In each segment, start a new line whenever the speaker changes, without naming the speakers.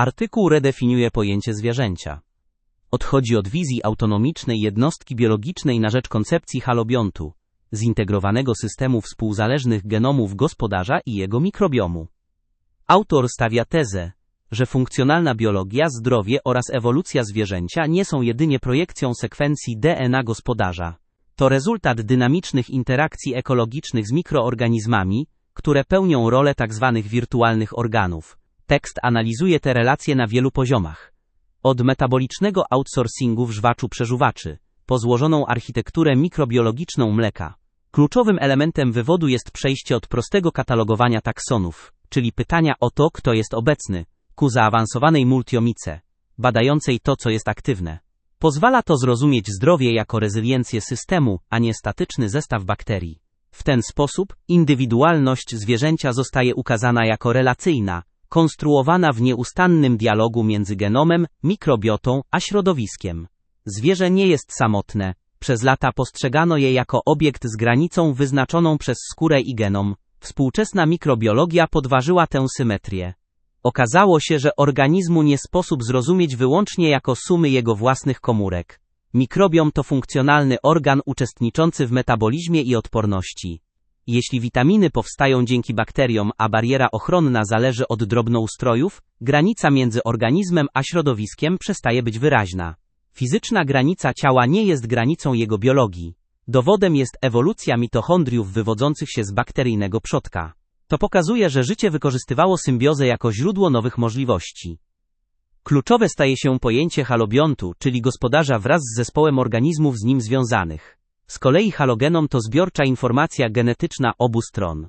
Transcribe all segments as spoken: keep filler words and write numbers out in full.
Artykuł redefiniuje pojęcie zwierzęcia. Odchodzi od wizji autonomicznej jednostki biologicznej na rzecz koncepcji halobiontu, zintegrowanego systemu współzależnych genomów gospodarza i jego mikrobiomu. Autor stawia tezę, że funkcjonalna biologia, zdrowie oraz ewolucja zwierzęcia nie są jedynie projekcją sekwencji D N A gospodarza. To rezultat dynamicznych interakcji ekologicznych z mikroorganizmami, które pełnią rolę tzw. wirtualnych organów. Tekst analizuje te relacje na wielu poziomach. Od metabolicznego outsourcingu w żwaczu przeżuwaczy, po złożoną architekturę mikrobiologiczną mleka. Kluczowym elementem wywodu jest przejście od prostego katalogowania taksonów, czyli pytania o to, kto jest obecny, ku zaawansowanej multiomice, badającej to, co jest aktywne. Pozwala to zrozumieć zdrowie jako rezyliencję systemu, a nie statyczny zestaw bakterii. W ten sposób indywidualność zwierzęcia zostaje ukazana jako relacyjna, konstruowana w nieustannym dialogu między genomem, mikrobiotą, a środowiskiem. Zwierzę nie jest samotne. Przez lata postrzegano je jako obiekt z granicą wyznaczoną przez skórę i genom. Współczesna mikrobiologia podważyła tę symetrię. Okazało się, że organizmu nie sposób zrozumieć wyłącznie jako sumy jego własnych komórek. Mikrobiom to funkcjonalny organ uczestniczący w metabolizmie i odporności. Jeśli witaminy powstają dzięki bakteriom, a bariera ochronna zależy od drobnoustrojów, granica między organizmem a środowiskiem przestaje być wyraźna. Fizyczna granica ciała nie jest granicą jego biologii. Dowodem jest ewolucja mitochondriów wywodzących się z bakteryjnego przodka. To pokazuje, że życie wykorzystywało symbiozę jako źródło nowych możliwości. Kluczowe staje się pojęcie halobiontu, czyli gospodarza wraz z zespołem organizmów z nim związanych. Z kolei halogenom to zbiorcza informacja genetyczna obu stron.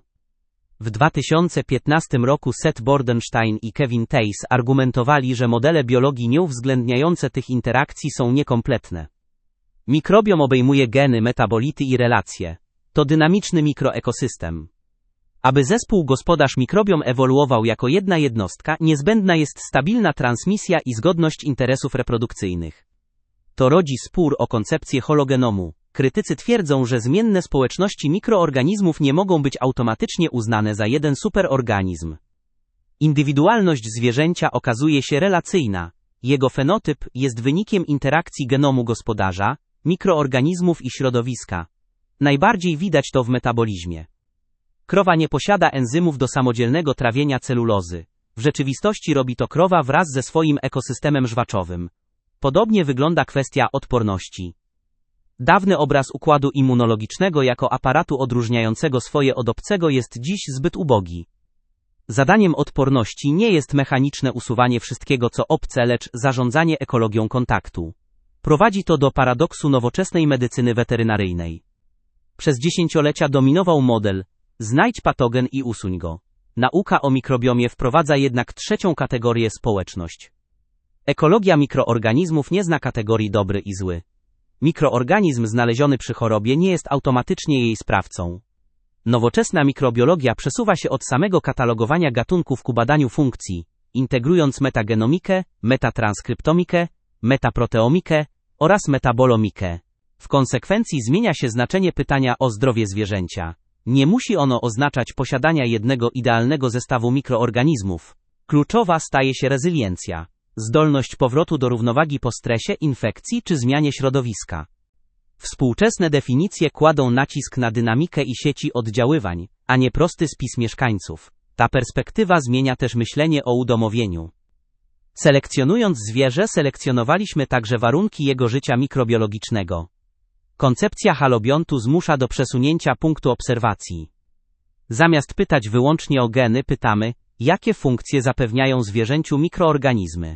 W dwa tysiące piętnastym roku Seth Bordenstein i Kevin Theiss argumentowali, że modele biologii nieuwzględniające tych interakcji są niekompletne. Mikrobiom obejmuje geny, metabolity i relacje. To dynamiczny mikroekosystem. Aby zespół gospodarz mikrobiom ewoluował jako jedna jednostka, niezbędna jest stabilna transmisja i zgodność interesów reprodukcyjnych. To rodzi spór o koncepcję hologenomu. Krytycy twierdzą, że zmienne społeczności mikroorganizmów nie mogą być automatycznie uznane za jeden superorganizm. Indywidualność zwierzęcia okazuje się relacyjna. Jego fenotyp jest wynikiem interakcji genomu gospodarza, mikroorganizmów i środowiska. Najbardziej widać to w metabolizmie. Krowa nie posiada enzymów do samodzielnego trawienia celulozy. W rzeczywistości robi to krowa wraz ze swoim ekosystemem żwaczowym. Podobnie wygląda kwestia odporności. Dawny obraz układu immunologicznego jako aparatu odróżniającego swoje od obcego jest dziś zbyt ubogi. Zadaniem odporności nie jest mechaniczne usuwanie wszystkiego co obce, lecz zarządzanie ekologią kontaktu. Prowadzi to do paradoksu nowoczesnej medycyny weterynaryjnej. Przez dziesięciolecia dominował model: znajdź patogen i usuń go. Nauka o mikrobiomie wprowadza jednak trzecią kategorię: społeczność. Ekologia mikroorganizmów nie zna kategorii dobry i zły. Mikroorganizm znaleziony przy chorobie nie jest automatycznie jej sprawcą. Nowoczesna mikrobiologia przesuwa się od samego katalogowania gatunków ku badaniu funkcji, integrując metagenomikę, metatranskryptomikę, metaproteomikę oraz metabolomikę. W konsekwencji zmienia się znaczenie pytania o zdrowie zwierzęcia. Nie musi ono oznaczać posiadania jednego idealnego zestawu mikroorganizmów. Kluczowa staje się rezyliencja. Zdolność powrotu do równowagi po stresie, infekcji czy zmianie środowiska. Współczesne definicje kładą nacisk na dynamikę i sieci oddziaływań, a nie prosty spis mieszkańców. Ta perspektywa zmienia też myślenie o udomowieniu. Selekcjonując zwierzę, selekcjonowaliśmy także warunki jego życia mikrobiologicznego. Koncepcja halobiontu zmusza do przesunięcia punktu obserwacji. Zamiast pytać wyłącznie o geny, pytamy, jakie funkcje zapewniają zwierzęciu mikroorganizmy.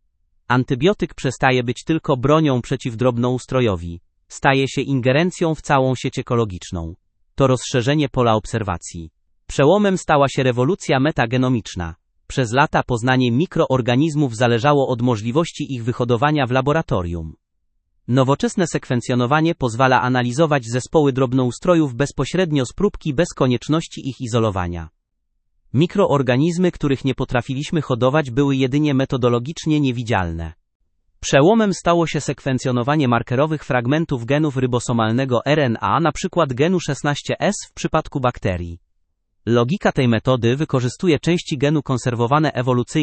Antybiotyk przestaje być tylko bronią przeciw drobnoustrojowi. Staje się ingerencją w całą sieć ekologiczną. To rozszerzenie pola obserwacji. Przełomem stała się rewolucja metagenomiczna. Przez lata poznanie mikroorganizmów zależało od możliwości ich wyhodowania w laboratorium. Nowoczesne sekwencjonowanie pozwala analizować zespoły drobnoustrojów bezpośrednio z próbki bez konieczności ich izolowania. Mikroorganizmy, których nie potrafiliśmy hodować, były jedynie metodologicznie niewidzialne. Przełomem stało się sekwencjonowanie markerowych fragmentów genów rybosomalnego R N A, np. genu szesnaście S w przypadku bakterii. Logika tej metody wykorzystuje części genu konserwowane ewolucyjnie,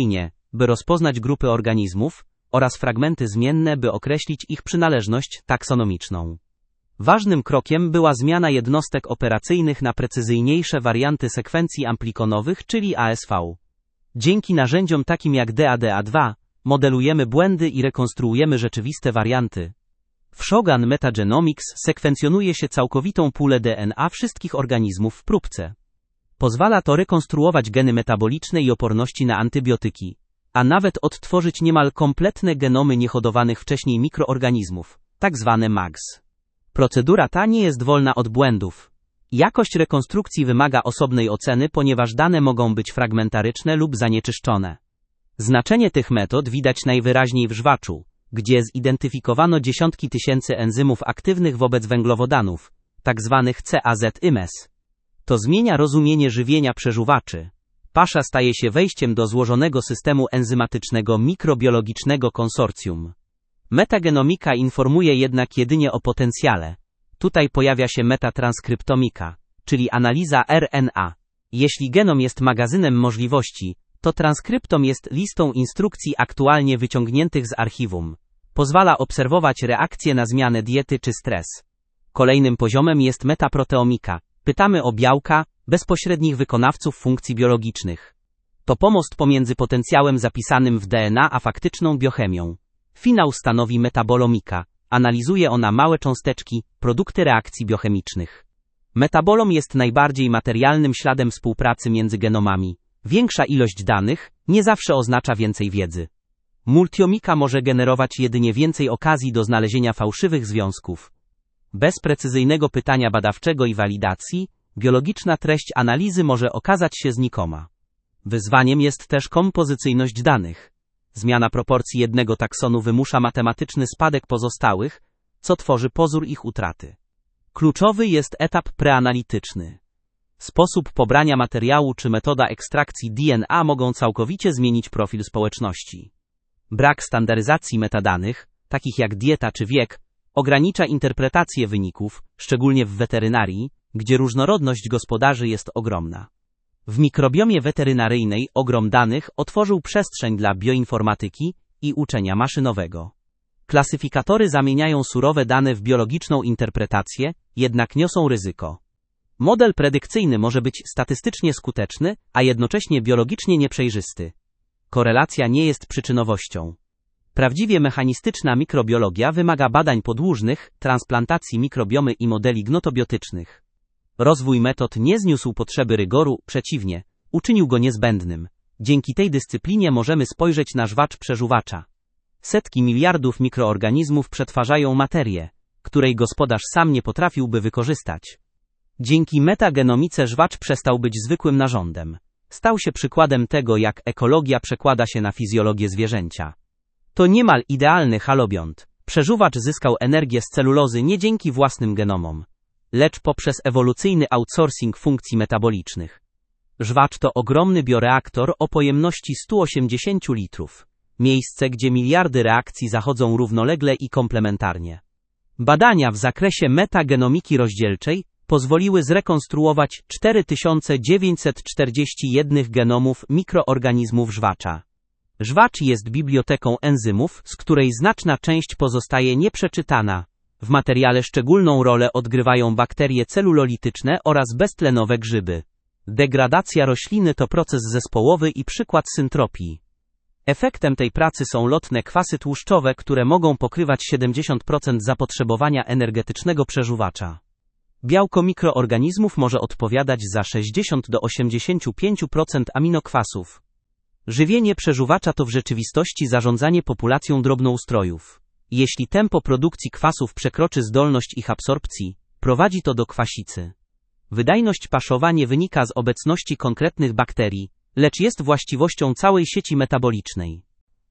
by rozpoznać grupy organizmów, oraz fragmenty zmienne, by określić ich przynależność taksonomiczną. Ważnym krokiem była zmiana jednostek operacyjnych na precyzyjniejsze warianty sekwencji amplikonowych, czyli A S V. Dzięki narzędziom takim jak D A D A dwa, modelujemy błędy i rekonstruujemy rzeczywiste warianty. W Shogun Metagenomics sekwencjonuje się całkowitą pulę D N A wszystkich organizmów w próbce. Pozwala to rekonstruować geny metaboliczne i oporności na antybiotyki, a nawet odtworzyć niemal kompletne genomy niehodowanych wcześniej mikroorganizmów, tak zwane M A Gs. Procedura ta nie jest wolna od błędów. Jakość rekonstrukcji wymaga osobnej oceny, ponieważ dane mogą być fragmentaryczne lub zanieczyszczone. Znaczenie tych metod widać najwyraźniej w żwaczu, gdzie zidentyfikowano dziesiątki tysięcy enzymów aktywnych wobec węglowodanów, tak zwanych C A Z I M E S. To zmienia rozumienie żywienia przeżuwaczy. Pasza staje się wejściem do złożonego systemu enzymatycznego mikrobiologicznego konsorcjum. Metagenomika informuje jednak jedynie o potencjale. Tutaj pojawia się metatranskryptomika, czyli analiza R N A. Jeśli genom jest magazynem możliwości, to transkryptom jest listą instrukcji aktualnie wyciągniętych z archiwum. Pozwala obserwować reakcje na zmianę diety czy stres. Kolejnym poziomem jest metaproteomika. Pytamy o białka, bezpośrednich wykonawców funkcji biologicznych. To pomost pomiędzy potencjałem zapisanym w D N A a faktyczną biochemią. Finał stanowi metabolomika. Analizuje ona małe cząsteczki, produkty reakcji biochemicznych. Metabolom jest najbardziej materialnym śladem współpracy między genomami. Większa ilość danych nie zawsze oznacza więcej wiedzy. Multiomika może generować jedynie więcej okazji do znalezienia fałszywych związków. Bez precyzyjnego pytania badawczego i walidacji, biologiczna treść analizy może okazać się znikoma. Wyzwaniem jest też kompozycyjność danych. Zmiana proporcji jednego taksonu wymusza matematyczny spadek pozostałych, co tworzy pozór ich utraty. Kluczowy jest etap preanalityczny. Sposób pobrania materiału czy metoda ekstrakcji D N A mogą całkowicie zmienić profil społeczności. Brak standaryzacji metadanych, takich jak dieta czy wiek, ogranicza interpretację wyników, szczególnie w weterynarii, gdzie różnorodność gospodarzy jest ogromna. W mikrobiomie weterynaryjnej ogrom danych otworzył przestrzeń dla bioinformatyki i uczenia maszynowego. Klasyfikatory zamieniają surowe dane w biologiczną interpretację, jednak niosą ryzyko. Model predykcyjny może być statystycznie skuteczny, a jednocześnie biologicznie nieprzejrzysty. Korelacja nie jest przyczynowością. Prawdziwie mechanistyczna mikrobiologia wymaga badań podłużnych, transplantacji mikrobiomy i modeli gnotobiotycznych. Rozwój metod nie zniósł potrzeby rygoru, przeciwnie, uczynił go niezbędnym. Dzięki tej dyscyplinie możemy spojrzeć na żwacz przeżuwacza. Setki miliardów mikroorganizmów przetwarzają materię, której gospodarz sam nie potrafiłby wykorzystać. Dzięki metagenomice żwacz przestał być zwykłym narządem. Stał się przykładem tego, jak ekologia przekłada się na fizjologię zwierzęcia. To niemal idealny halobiont. Przeżuwacz zyskał energię z celulozy nie dzięki własnym genomom, lecz poprzez ewolucyjny outsourcing funkcji metabolicznych. Żwacz to ogromny bioreaktor o pojemności sto osiemdziesiąt litrów. Miejsce, gdzie miliardy reakcji zachodzą równolegle i komplementarnie. Badania w zakresie metagenomiki rozdzielczej pozwoliły zrekonstruować cztery tysiące dziewięćset czterdzieści jeden genomów mikroorganizmów żwacza. Żwacz jest biblioteką enzymów, z której znaczna część pozostaje nieprzeczytana. W materiale szczególną rolę odgrywają bakterie celulolityczne oraz beztlenowe grzyby. Degradacja rośliny to proces zespołowy i przykład syntropii. Efektem tej pracy są lotne kwasy tłuszczowe, które mogą pokrywać siedemdziesiąt procent zapotrzebowania energetycznego przeżuwacza. Białko mikroorganizmów może odpowiadać za sześćdziesiąt do osiemdziesięciu pięciu procent aminokwasów. Żywienie przeżuwacza to w rzeczywistości zarządzanie populacją drobnoustrojów. Jeśli tempo produkcji kwasów przekroczy zdolność ich absorpcji, prowadzi to do kwasicy. Wydajność paszowa nie wynika z obecności konkretnych bakterii, lecz jest właściwością całej sieci metabolicznej.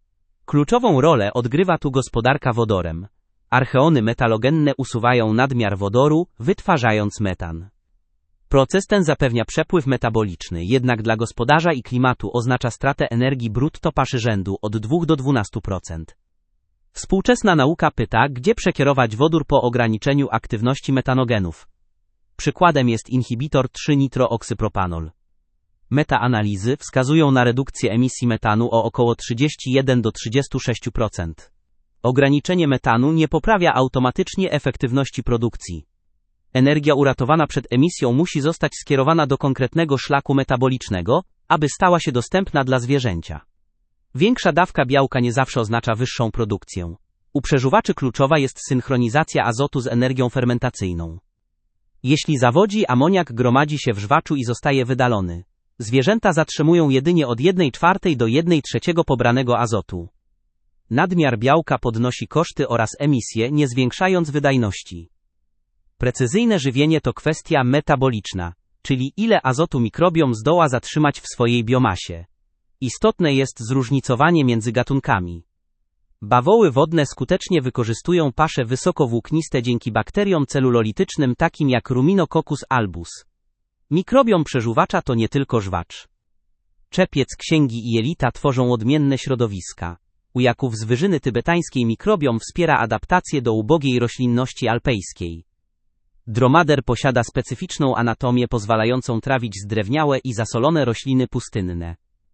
Kluczową rolę odgrywa tu gospodarka wodorem. Archeony metalogenne usuwają nadmiar wodoru, wytwarzając metan. Proces ten zapewnia przepływ metaboliczny, jednak dla gospodarza i klimatu oznacza stratę energii brutto paszy rzędu od dwóch do dwunastu procent. Współczesna nauka pyta, gdzie przekierować wodór po ograniczeniu aktywności metanogenów. Przykładem jest inhibitor trzy nitrooksypropanol. Metaanalizy wskazują na redukcję emisji metanu o około trzydzieści jeden do trzydziestu sześciu procent. Ograniczenie metanu nie poprawia automatycznie efektywności produkcji. Energia uratowana przed emisją musi zostać skierowana do konkretnego szlaku metabolicznego, aby stała się dostępna dla zwierzęcia. Większa dawka białka nie zawsze oznacza wyższą produkcję. U przeżuwaczy kluczowa jest synchronizacja azotu z energią fermentacyjną. Jeśli zawodzi, amoniak gromadzi się w żwaczu i zostaje wydalony. Zwierzęta zatrzymują jedynie od jednej czwartej do jednej trzeciej pobranego azotu. Nadmiar białka podnosi koszty oraz emisje, nie zwiększając wydajności. Precyzyjne żywienie to kwestia metaboliczna, czyli ile azotu mikrobiom zdoła zatrzymać w swojej biomasie. Istotne jest zróżnicowanie między gatunkami. Bawoły wodne skutecznie wykorzystują pasze wysokowłókniste dzięki bakteriom celulolitycznym takim jak Ruminococcus albus. Mikrobiom przeżuwacza to nie tylko żwacz. Czepiec, księgi i jelita tworzą odmienne środowiska. U jaków z wyżyny tybetańskiej mikrobiom wspiera adaptację do ubogiej roślinności alpejskiej. Dromader posiada specyficzną anatomię pozwalającą trawić zdrewniałe i zasolone rośliny pustynne.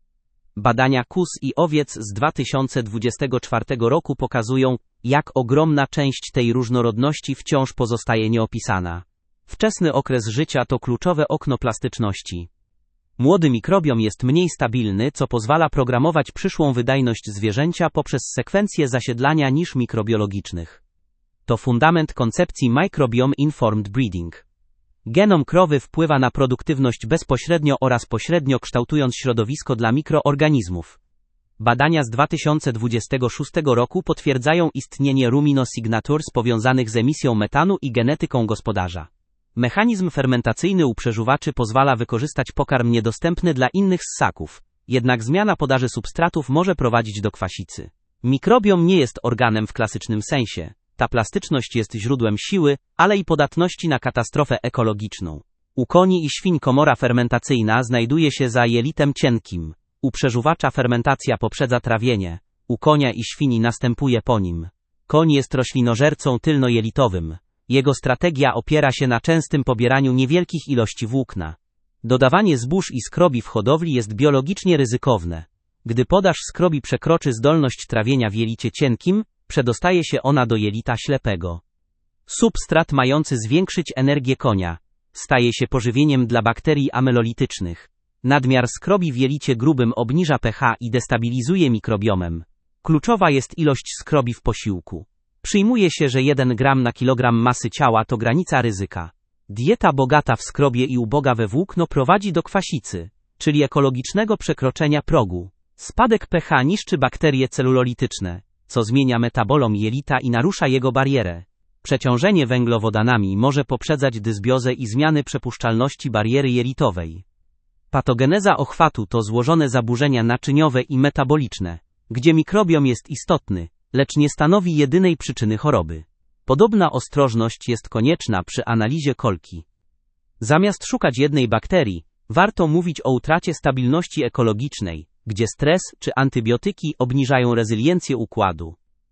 Badania kóz i owiec z dwa tysiące dwudziestego czwartego roku pokazują, jak ogromna część tej różnorodności wciąż pozostaje nieopisana. Wczesny okres życia to kluczowe okno plastyczności. Młody mikrobiom jest mniej stabilny, co pozwala programować przyszłą wydajność zwierzęcia poprzez sekwencje zasiedlania nisz mikrobiologicznych. To fundament koncepcji Microbiome Informed Breeding. Genom krowy wpływa na produktywność bezpośrednio oraz pośrednio, kształtując środowisko dla mikroorganizmów. Badania z dwa tysiące dwudziestego szóstego roku potwierdzają istnienie ruminosignatures powiązanych z emisją metanu i genetyką gospodarza. Mechanizm fermentacyjny u przeżuwaczy pozwala wykorzystać pokarm niedostępny dla innych ssaków, jednak zmiana podaży substratów może prowadzić do kwasicy. Mikrobiom nie jest organem w klasycznym sensie. Ta plastyczność jest źródłem siły, ale i podatności na katastrofę ekologiczną. U koni i świń komora fermentacyjna znajduje się za jelitem cienkim. U przeżuwacza fermentacja poprzedza trawienie. U konia i świni następuje po nim. Koń jest roślinożercą tylnojelitowym. Jego strategia opiera się na częstym pobieraniu niewielkich ilości włókna. Dodawanie zbóż i skrobi w hodowli jest biologicznie ryzykowne. Gdy podaż skrobi przekroczy zdolność trawienia w jelicie cienkim, przedostaje się ona do jelita ślepego. Substrat mający zwiększyć energię konia staje się pożywieniem dla bakterii amylolitycznych. Nadmiar skrobi w jelicie grubym obniża pH i destabilizuje mikrobiomem. Kluczowa jest ilość skrobi w posiłku. Przyjmuje się, że jeden gram na kilogram masy ciała to granica ryzyka. Dieta bogata w skrobie i uboga we włókno prowadzi do kwasicy, czyli ekologicznego przekroczenia progu. Spadek pH niszczy bakterie celulolityczne, co zmienia metabolom jelita i narusza jego barierę. Przeciążenie węglowodanami może poprzedzać dysbiozę i zmiany przepuszczalności bariery jelitowej. Patogeneza ochwatu to złożone zaburzenia naczyniowe i metaboliczne, gdzie mikrobiom jest istotny, lecz nie stanowi jedynej przyczyny choroby. Podobna ostrożność jest konieczna przy analizie kolki. Zamiast szukać jednej bakterii, warto mówić o utracie stabilności ekologicznej, gdzie stres czy antybiotyki obniżają rezyliencję układu.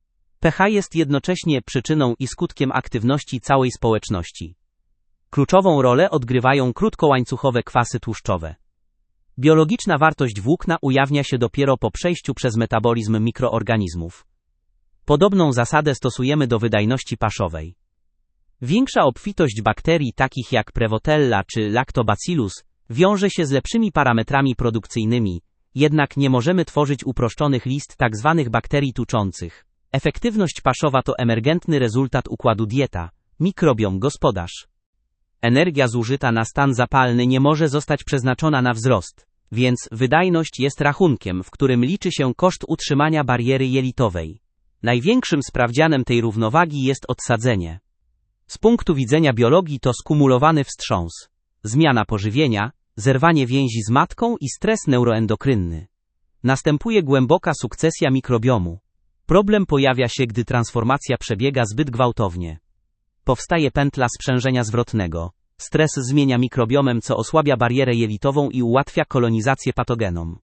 pH jest jednocześnie przyczyną i skutkiem aktywności całej społeczności. Kluczową rolę odgrywają krótkołańcuchowe kwasy tłuszczowe. Biologiczna wartość włókna ujawnia się dopiero po przejściu przez metabolizm mikroorganizmów. Podobną zasadę stosujemy do wydajności paszowej. Większa obfitość bakterii takich jak Prevotella czy Lactobacillus wiąże się z lepszymi parametrami produkcyjnymi, jednak nie możemy tworzyć uproszczonych list tzw. bakterii tuczących. Efektywność paszowa to emergentny rezultat układu dieta, mikrobiom, gospodarz. Energia zużyta na stan zapalny nie może zostać przeznaczona na wzrost, więc wydajność jest rachunkiem, w którym liczy się koszt utrzymania bariery jelitowej. Największym sprawdzianem tej równowagi jest odsadzenie. Z punktu widzenia biologii to skumulowany wstrząs. Zmiana pożywienia, zerwanie więzi z matką i stres neuroendokrynny. Następuje głęboka sukcesja mikrobiomu. Problem pojawia się, gdy transformacja przebiega zbyt gwałtownie. Powstaje pętla sprzężenia zwrotnego. Stres zmienia mikrobiomem, co osłabia barierę jelitową i ułatwia kolonizację patogenom.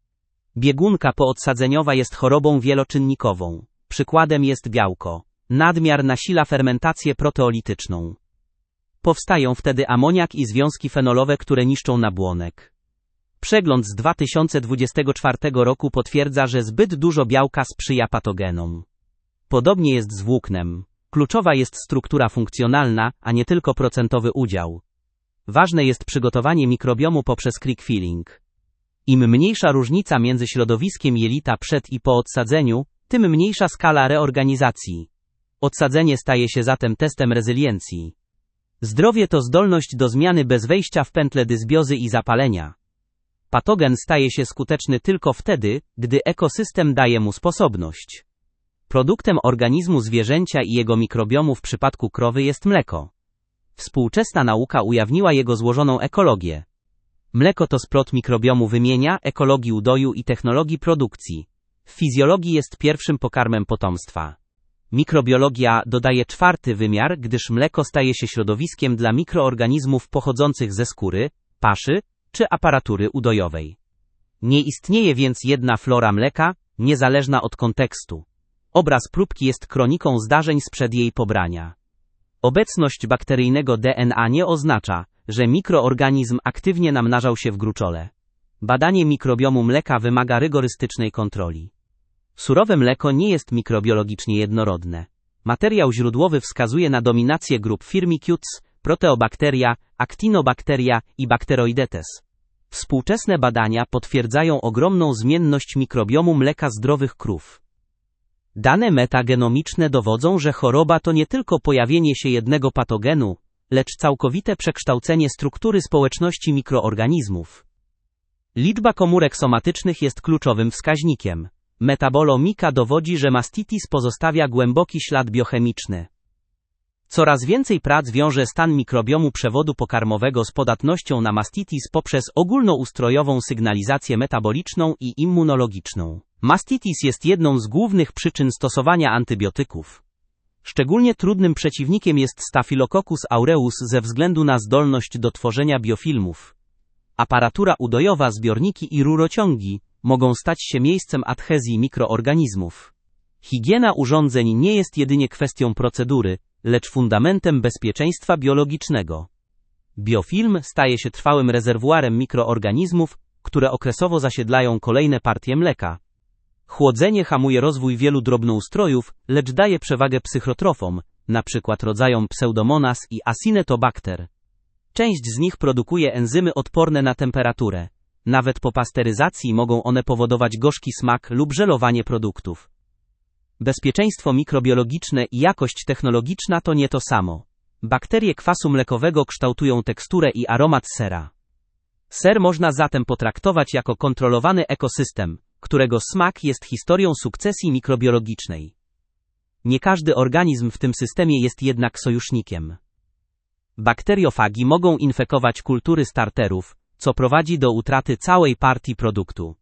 Biegunka poodsadzeniowa jest chorobą wieloczynnikową. Przykładem jest białko. Nadmiar nasila fermentację proteolityczną. Powstają wtedy amoniak i związki fenolowe, które niszczą nabłonek. Przegląd z dwa tysiące dwudziestego czwartego roku potwierdza, że zbyt dużo białka sprzyja patogenom. Podobnie jest z włóknem. Kluczowa jest struktura funkcjonalna, a nie tylko procentowy udział. Ważne jest przygotowanie mikrobiomu poprzez creek filling. Im mniejsza różnica między środowiskiem jelita przed i po odsadzeniu, tym mniejsza skala reorganizacji. Odsadzenie staje się zatem testem rezyliencji. Zdrowie to zdolność do zmiany bez wejścia w pętlę dysbiozy i zapalenia. Patogen staje się skuteczny tylko wtedy, gdy ekosystem daje mu sposobność. Produktem organizmu zwierzęcia i jego mikrobiomu w przypadku krowy jest mleko. Współczesna nauka ujawniła jego złożoną ekologię. Mleko to splot mikrobiomu wymienia, ekologii udoju i technologii produkcji. W fizjologii jest pierwszym pokarmem potomstwa. Mikrobiologia dodaje czwarty wymiar, gdyż mleko staje się środowiskiem dla mikroorganizmów pochodzących ze skóry, paszy czy aparatury udojowej. Nie istnieje więc jedna flora mleka, niezależna od kontekstu. Obraz próbki jest kroniką zdarzeń sprzed jej pobrania. Obecność bakteryjnego D N A nie oznacza, że mikroorganizm aktywnie namnażał się w gruczole. Badanie mikrobiomu mleka wymaga rygorystycznej kontroli. Surowe mleko nie jest mikrobiologicznie jednorodne. Materiał źródłowy wskazuje na dominację grup Firmicutes, Proteobacteria, Actinobacteria i Bacteroidetes. Współczesne badania potwierdzają ogromną zmienność mikrobiomu mleka zdrowych krów. Dane metagenomiczne dowodzą, że choroba to nie tylko pojawienie się jednego patogenu, lecz całkowite przekształcenie struktury społeczności mikroorganizmów. Liczba komórek somatycznych jest kluczowym wskaźnikiem. Metabolomika dowodzi, że mastitis pozostawia głęboki ślad biochemiczny. Coraz więcej prac wiąże stan mikrobiomu przewodu pokarmowego z podatnością na mastitis poprzez ogólnoustrojową sygnalizację metaboliczną i immunologiczną. Mastitis jest jedną z głównych przyczyn stosowania antybiotyków. Szczególnie trudnym przeciwnikiem jest Staphylococcus aureus ze względu na zdolność do tworzenia biofilmów. Aparatura udojowa, zbiorniki i rurociągi mogą stać się miejscem adhezji mikroorganizmów. Higiena urządzeń nie jest jedynie kwestią procedury, lecz fundamentem bezpieczeństwa biologicznego. Biofilm staje się trwałym rezerwuarem mikroorganizmów, które okresowo zasiedlają kolejne partie mleka. Chłodzenie hamuje rozwój wielu drobnoustrojów, lecz daje przewagę psychotrofom, np. rodzajom Pseudomonas i Acinetobacter. Część z nich produkuje enzymy odporne na temperaturę. Nawet po pasteryzacji mogą one powodować gorzki smak lub żelowanie produktów. Bezpieczeństwo mikrobiologiczne i jakość technologiczna to nie to samo. Bakterie kwasu mlekowego kształtują teksturę i aromat sera. Ser można zatem potraktować jako kontrolowany ekosystem, którego smak jest historią sukcesji mikrobiologicznej. Nie każdy organizm w tym systemie jest jednak sojusznikiem. Bakteriofagi mogą infekować kultury starterów, co prowadzi do utraty całej partii produktu.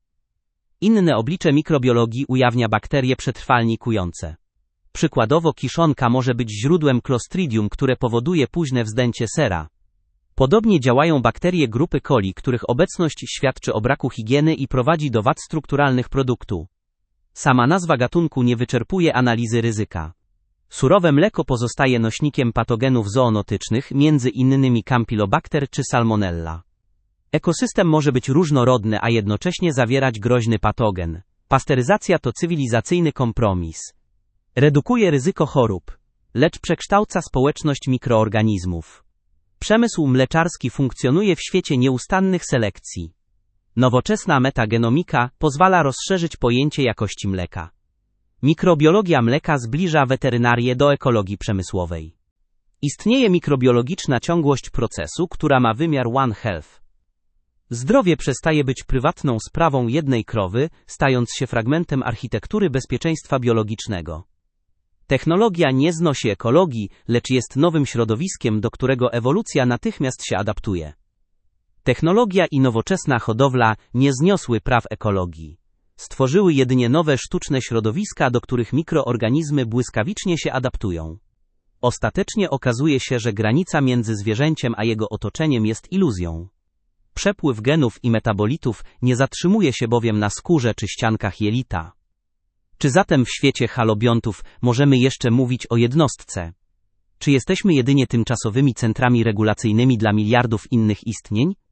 Inne oblicze mikrobiologii ujawnia bakterie przetrwalnikujące. Przykładowo kiszonka może być źródłem Clostridium, które powoduje późne wzdęcie sera. Podobnie działają bakterie grupy coli, których obecność świadczy o braku higieny i prowadzi do wad strukturalnych produktu. Sama nazwa gatunku nie wyczerpuje analizy ryzyka. Surowe mleko pozostaje nośnikiem patogenów zoonotycznych, między innymi Campylobacter czy Salmonella. Ekosystem może być różnorodny, a jednocześnie zawierać groźny patogen. Pasteryzacja to cywilizacyjny kompromis. Redukuje ryzyko chorób, lecz przekształca społeczność mikroorganizmów. Przemysł mleczarski funkcjonuje w świecie nieustannych selekcji. Nowoczesna metagenomika pozwala rozszerzyć pojęcie jakości mleka. Mikrobiologia mleka zbliża weterynarię do ekologii przemysłowej. Istnieje mikrobiologiczna ciągłość procesu, która ma wymiar One Health. Zdrowie przestaje być prywatną sprawą jednej krowy, stając się fragmentem architektury bezpieczeństwa biologicznego. Technologia nie znosi ekologii, lecz jest nowym środowiskiem, do którego ewolucja natychmiast się adaptuje. Technologia i nowoczesna hodowla nie zniosły praw ekologii. Stworzyły jedynie nowe sztuczne środowiska, do których mikroorganizmy błyskawicznie się adaptują. Ostatecznie okazuje się, że granica między zwierzęciem a jego otoczeniem jest iluzją. Przepływ genów i metabolitów nie zatrzymuje się bowiem na skórze czy ściankach jelita. Czy zatem w świecie halobiontów możemy jeszcze mówić o jednostce? Czy jesteśmy jedynie tymczasowymi centrami regulacyjnymi dla miliardów innych istnień?